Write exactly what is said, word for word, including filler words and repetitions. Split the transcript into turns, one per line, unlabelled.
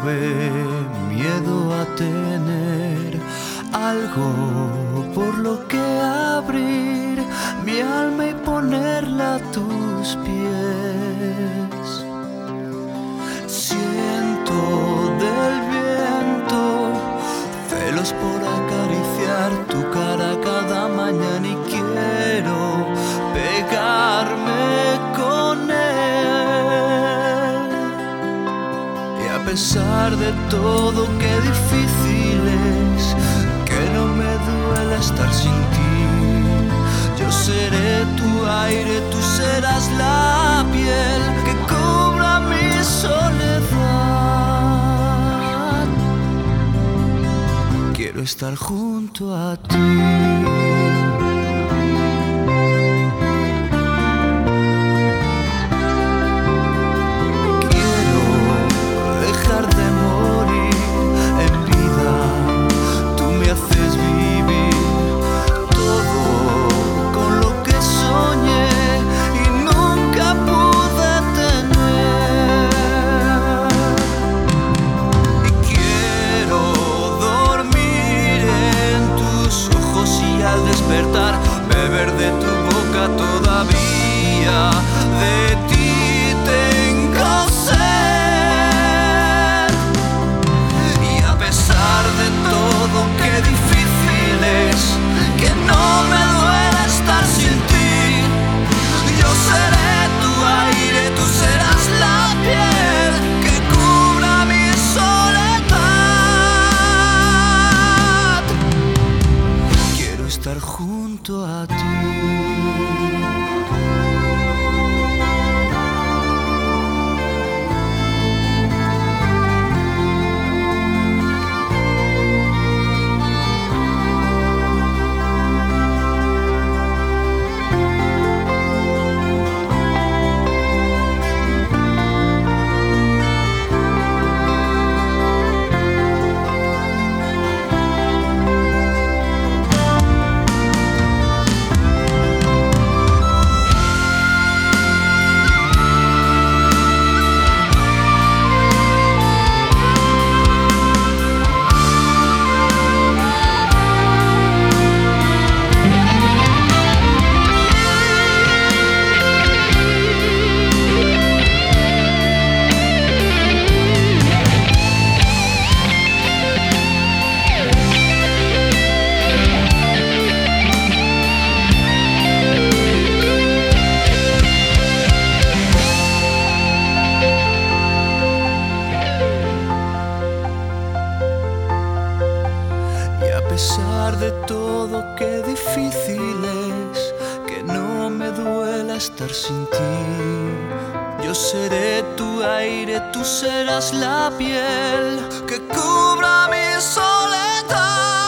tuve miedo a tener algo por lo que abrir mi alma y ponerla a tus pies. Siento del viento celos por acariciar tu cara cada mañana y quiero pegarme con él. Y a pesar de todo, qué difícil es que no me duele estar sin ti. Yo seré tu aire, tú serás la piel que cubra mi soledad. Quiero estar junto a ti. Beber de tu boca todavía, de ti tengo sed. Y a pesar de todo, qué difícil es que no me duela estar sin ti. Yo seré tu aire, tú serás la piel que cubra mi soledad. Quiero estar junto a ti. A pesar de todo, qué difícil es que no me duela estar sin ti. Yo seré tu aire, tú serás la piel que cubra mi soledad.